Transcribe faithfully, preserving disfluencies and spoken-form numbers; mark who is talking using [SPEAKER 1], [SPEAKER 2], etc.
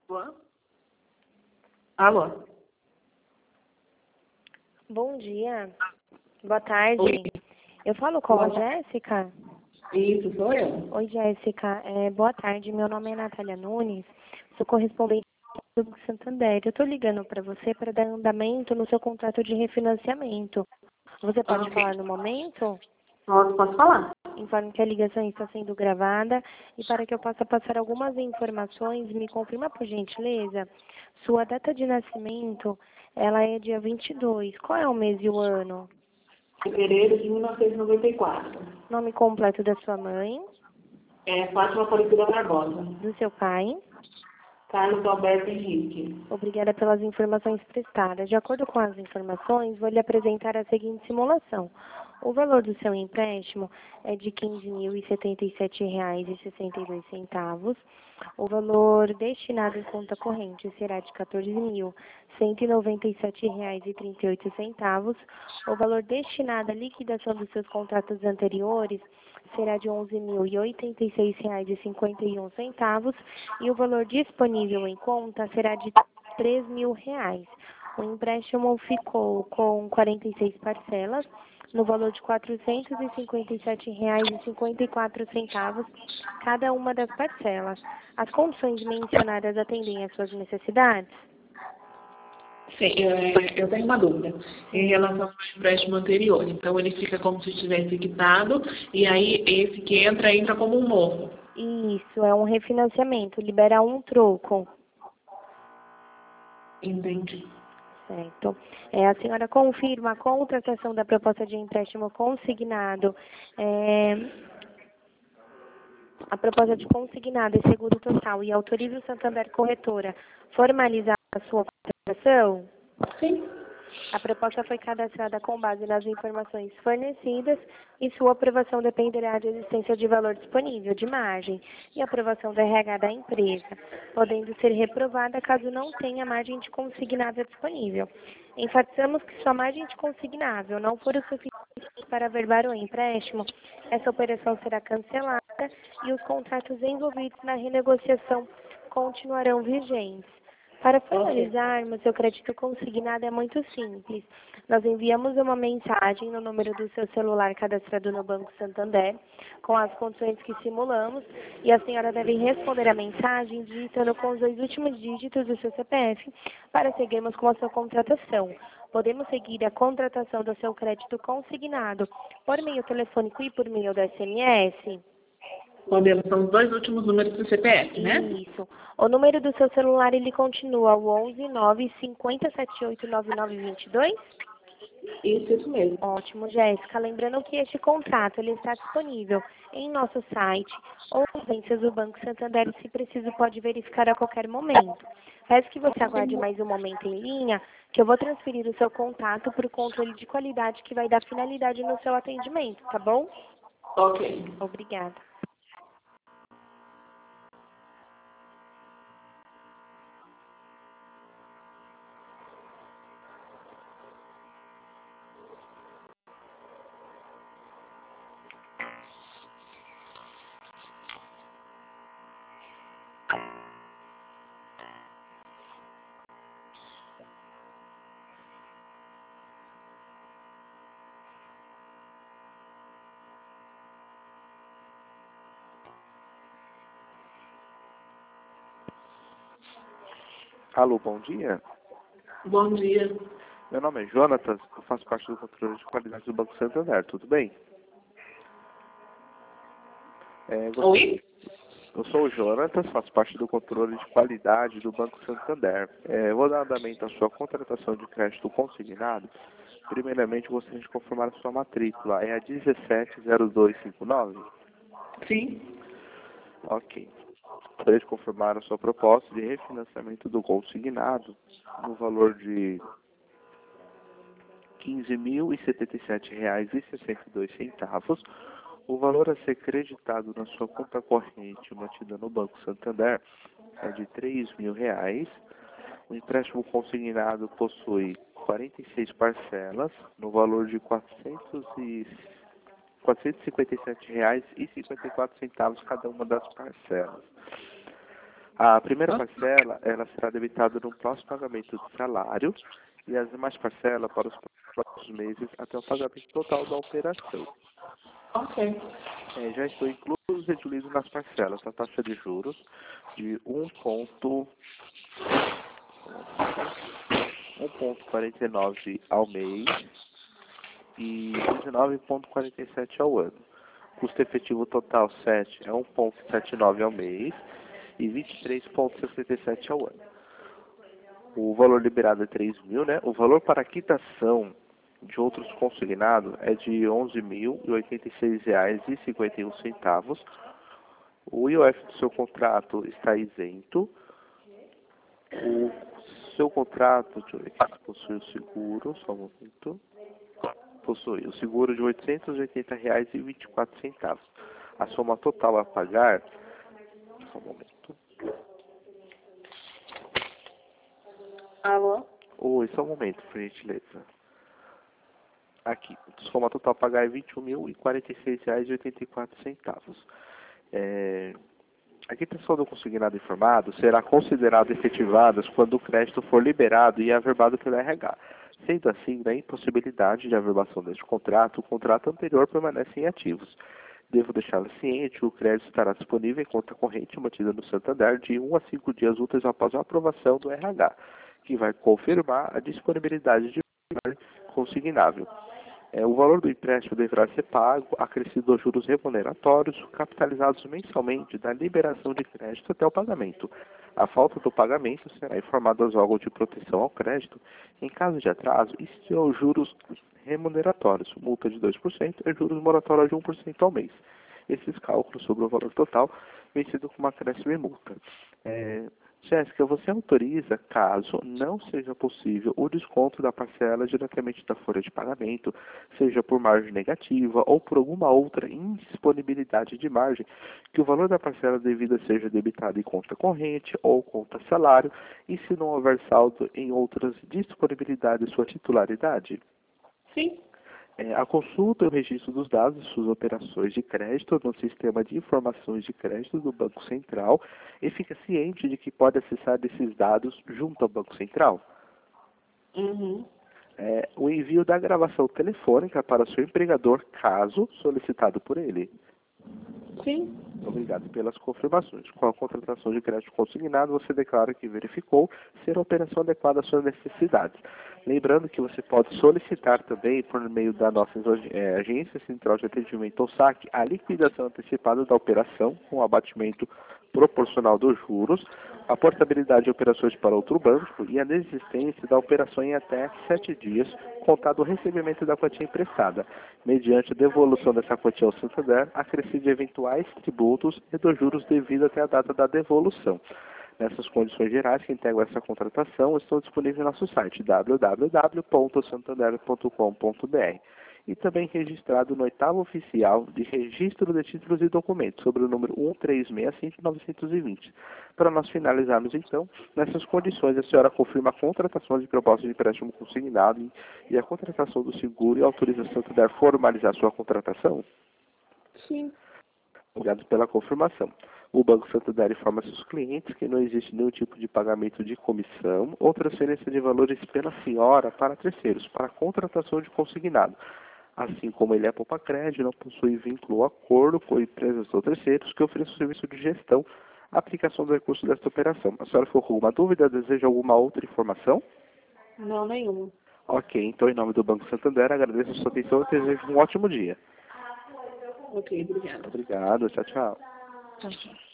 [SPEAKER 1] Alô? Alô?
[SPEAKER 2] Bom dia. Boa tarde.
[SPEAKER 1] Oi.
[SPEAKER 2] Eu falo com a
[SPEAKER 1] Boa tarde.
[SPEAKER 2] Jéssica?
[SPEAKER 1] Isso, sou eu.
[SPEAKER 2] Oi, Jéssica. É, boa tarde. Meu nome é Natália Nunes. Sou correspondente do Banco Santander. Eu estou ligando para você para dar andamento no seu contrato de refinanciamento. Você pode
[SPEAKER 1] Ok.
[SPEAKER 2] falar no momento?
[SPEAKER 1] Posso, posso falar?
[SPEAKER 2] Informe que a ligação está sendo gravada e para que eu possa passar algumas informações, me confirma, por gentileza, sua data de nascimento, ela é dia vinte e dois. Qual é o mês e o ano?
[SPEAKER 1] Fevereiro de mil novecentos e noventa e quatro.
[SPEAKER 2] Nome completo da sua mãe,
[SPEAKER 1] É Fátima Aparecida Barbosa.
[SPEAKER 2] do seu pai.
[SPEAKER 1] Carlos Alberto Henrique.
[SPEAKER 2] Obrigada pelas informações prestadas. De acordo com as informações, vou lhe apresentar a seguinte simulação. O valor do seu empréstimo é de quinze mil e setenta e sete reais e sessenta e dois centavos. O valor destinado em conta corrente será de quatorze mil cento e noventa e sete reais e trinta e oito centavos. O valor destinado à liquidação dos seus contratos anteriores será de onze mil e oitenta e seis reais e cinquenta e um centavos e o valor disponível em conta será de três mil reais. O empréstimo ficou com quarenta e seis parcelas, no valor de quatrocentos e cinquenta e sete reais e cinquenta e quatro centavos cada uma das parcelas. As condições mencionadas atendem às suas necessidades?
[SPEAKER 1] Sim, é, eu tenho uma dúvida em relação ao empréstimo anterior. Então, ele fica como se estivesse quitado e aí esse que entra, entra como um novo.
[SPEAKER 2] Isso, é um refinanciamento, libera um troco.
[SPEAKER 1] Entendi.
[SPEAKER 2] Certo. É, a senhora confirma a contratação da proposta de empréstimo consignado, é, a proposta de consignado e seguro total e autoriza o Santander Corretora formalizar a sua contratação?
[SPEAKER 1] Sim.
[SPEAKER 2] A proposta foi cadastrada com base nas informações fornecidas e sua aprovação dependerá da existência de valor disponível de margem e aprovação do R H da empresa, podendo ser reprovada caso não tenha margem de consignável disponível. Enfatizamos que sua margem de consignável não for o suficiente para averbar o empréstimo, essa operação será cancelada e os contratos envolvidos na renegociação continuarão vigentes. Para formalizarmos seu crédito consignado é muito simples. Nós enviamos uma mensagem no número do seu celular cadastrado no Banco Santander, com as condições que simulamos, e a senhora deve responder a mensagem digitando com os dois últimos dígitos do seu C P F para seguirmos com a sua contratação. Podemos seguir a contratação do seu crédito consignado por meio telefônico e por meio do S M S?
[SPEAKER 1] Podemos, são os dois últimos números do C P F, né?
[SPEAKER 2] Isso. O número do seu celular, ele continua o onze nove cinco zero sete oito nove nove dois dois?
[SPEAKER 1] Isso, isso mesmo.
[SPEAKER 2] Ótimo, Jéssica. Lembrando que este contrato ele está disponível em nosso site ou nas agências do Banco Santander, se preciso, pode verificar a qualquer momento. Peço que você aguarde mais um momento em linha, que eu vou transferir o seu contato para o controle de qualidade que vai dar finalidade no seu atendimento, tá bom?
[SPEAKER 1] Ok.
[SPEAKER 2] Obrigada.
[SPEAKER 3] Alô, bom dia.
[SPEAKER 1] Bom dia.
[SPEAKER 3] Meu nome é Jonatas, eu faço parte do controle de qualidade do Banco Santander, tudo bem? É, você-
[SPEAKER 1] Oi?
[SPEAKER 3] Eu sou o Jonatas, faço parte do controle de qualidade do Banco Santander. É, eu vou dar andamento à sua contratação de crédito consignado. Primeiramente, gostaria de confirmar a sua matrícula. É a dezessete zero dois cinco nove?
[SPEAKER 1] Sim.
[SPEAKER 3] Ok. Gostaria de confirmar a sua proposta de refinanciamento do consignado no valor de quinze mil e setenta e sete reais e sessenta e dois centavos. O valor a ser creditado na sua conta corrente mantida no Banco Santander é de três mil reais. O empréstimo consignado possui quarenta e seis parcelas no valor de quatrocentos e cinquenta e sete reais e cinquenta e quatro centavos cada uma das parcelas. A primeira
[SPEAKER 1] Hã?
[SPEAKER 3] parcela, ela será debitada no próximo pagamento do salário e as demais parcelas para os próximos meses até o pagamento total da operação.
[SPEAKER 1] Ok.
[SPEAKER 3] É, já estou incluso e incluído nas parcelas a taxa de juros de um ponto quarenta e nove ao mês e dezenove ponto quarenta e sete ao ano. Custo efetivo total sete é um ponto setenta e nove ao mês e vinte e três ponto sessenta e sete ao ano. O valor liberado é três mil, né? O valor para quitação de outros consignados é de onze mil e oitenta e seis reais e cinquenta e um centavos. O I O F do seu contrato está isento. O seu contrato, deixa eu ver aqui, possui o seguro, só um momento. Possui o seguro de oitocentos e oitenta reais e vinte e quatro centavos. A soma total a pagar, só um momento.
[SPEAKER 1] Alô?
[SPEAKER 3] Oi, só um momento, por gentileza. Aqui, a soma total a pagar é vinte e um mil e quarenta e seis reais e oitenta e quatro centavos. É... A quitação do consignado informado será considerada efetivada quando o crédito for liberado e averbado pelo R H. Sendo assim, na impossibilidade de averbação deste contrato, o contrato anterior permanece em ativos. Devo deixá-lo ciente que o crédito estará disponível em conta corrente mantida no Santander de um a cinco dias úteis após a aprovação do R H, que vai confirmar a disponibilidade de consignável. É, o valor do empréstimo deverá ser pago, acrescido aos juros remuneratórios, capitalizados mensalmente da liberação de crédito até o pagamento. A falta do pagamento será informada aos órgãos de proteção ao crédito em caso de atraso e se aos juros remuneratórios, multa de dois por cento e juros moratórios de um por cento ao mês. Esses cálculos sobre o valor total vencido com uma acréscimo e multa. É, Jéssica, você autoriza, caso não seja possível, o desconto da parcela diretamente da folha de pagamento, seja por margem negativa ou por alguma outra indisponibilidade de margem, que o valor da parcela devida seja debitado em conta corrente ou conta salário, e se não houver saldo em outras disponibilidades de sua titularidade?
[SPEAKER 1] Sim.
[SPEAKER 3] É, a consulta e o registro dos dados de suas operações de crédito no sistema de informações de crédito do Banco Central e fica ciente de que pode acessar esses dados junto ao Banco Central.
[SPEAKER 1] Uhum.
[SPEAKER 3] É, o envio da gravação telefônica para seu empregador, caso solicitado por ele.
[SPEAKER 1] Sim.
[SPEAKER 3] Obrigado pelas confirmações. Com a contratação de crédito consignado, você declara que verificou ser a operação adequada às suas necessidades. Lembrando que você pode solicitar também, por meio da nossa é, Agência Central de Atendimento ou S A C, a liquidação antecipada da operação com abatimento proporcional dos juros, a portabilidade de operações para outro banco e a desistência da operação em até sete dias, contado o recebimento da quantia emprestada, mediante a devolução dessa quantia ao Santander, acrescido de eventuais tributos e dos juros devido até a data da devolução. Nessas condições gerais que integram essa contratação, estão disponíveis no nosso site w w w ponto santander ponto com ponto b r e também registrado no oitavo oficial de registro de títulos e documentos sobre o número um três seis cinco nove dois zero. Para nós finalizarmos então, nessas condições a senhora confirma a contratação de proposta de empréstimo consignado e a contratação do seguro e autoriza o Santander a formalizar sua contratação?
[SPEAKER 1] Sim.
[SPEAKER 3] Obrigado pela confirmação. O Banco Santander informa seus clientes que não existe nenhum tipo de pagamento de comissão ou transferência de valores pela senhora para terceiros, para contratação de consignado. Assim como ele é poupa-crédito, não possui vínculo ou acordo com empresas ou terceiros que ofereçam serviço de gestão, aplicação do recurso desta operação. A senhora ficou com alguma dúvida? Deseja alguma outra informação?
[SPEAKER 1] Não, nenhuma.
[SPEAKER 3] Ok, então em nome do Banco Santander agradeço a sua atenção e desejo um ótimo dia.
[SPEAKER 1] Ok, obrigada.
[SPEAKER 3] Obrigado, tchau, tchau.
[SPEAKER 1] Tchau, tchau.